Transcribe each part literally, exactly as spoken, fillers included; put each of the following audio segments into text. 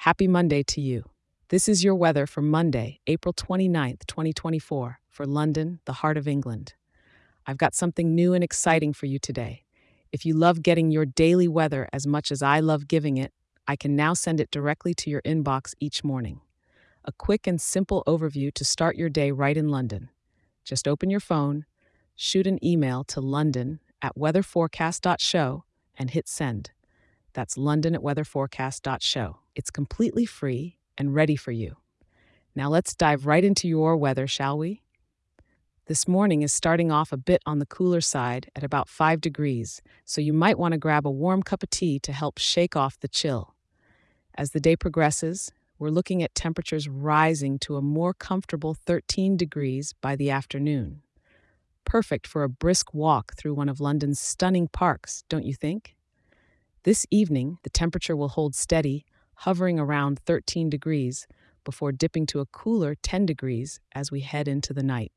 Happy Monday to you. This is your weather for Monday, April twenty-ninth, twenty twenty-four, for London, the heart of England. I've got something new and exciting for you today. If you love getting your daily weather as much as I love giving it, I can now send it directly to your inbox each morning. A quick and simple overview to start your day right in London. Just open your phone, shoot an email to london at weatherforecast dot show, and hit send. That's london at weatherforecast dot show. It's completely free and ready for you. Now let's dive right into your weather, shall we? This morning is starting off a bit on the cooler side at about five degrees, so you might want to grab a warm cup of tea to help shake off the chill. As the day progresses, we're looking at temperatures rising to a more comfortable thirteen degrees by the afternoon. Perfect for a brisk walk through one of London's stunning parks, don't you think? This evening, the temperature will hold steady, hovering around thirteen degrees, before dipping to a cooler ten degrees as we head into the night.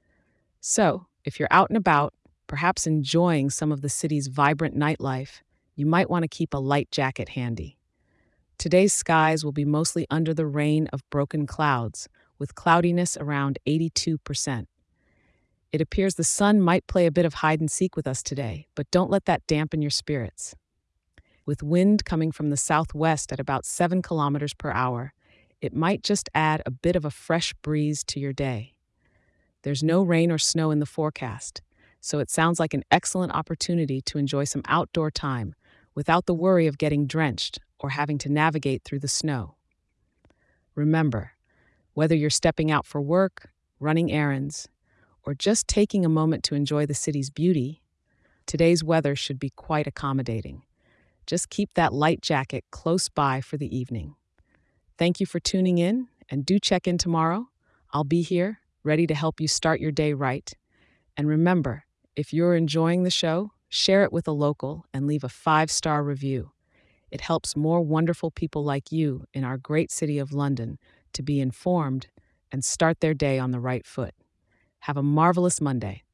So, if you're out and about, perhaps enjoying some of the city's vibrant nightlife, you might want to keep a light jacket handy. Today's skies will be mostly under the rain of broken clouds, with cloudiness around eighty-two percent. It appears the sun might play a bit of hide and seek with us today, but don't let that dampen your spirits. With wind coming from the southwest at about seven kilometers per hour, it might just add a bit of a fresh breeze to your day. There's no rain or snow in the forecast, so it sounds like an excellent opportunity to enjoy some outdoor time without the worry of getting drenched or having to navigate through the snow. Remember, whether you're stepping out for work, running errands, or just taking a moment to enjoy the city's beauty, today's weather should be quite accommodating. Just keep that light jacket close by for the evening. Thank you for tuning in, and do check in tomorrow. I'll be here, ready to help you start your day right. And remember, if you're enjoying the show, share it with a local and leave a five-star review. It helps more wonderful people like you in our great city of London to be informed and start their day on the right foot. Have a marvelous Monday.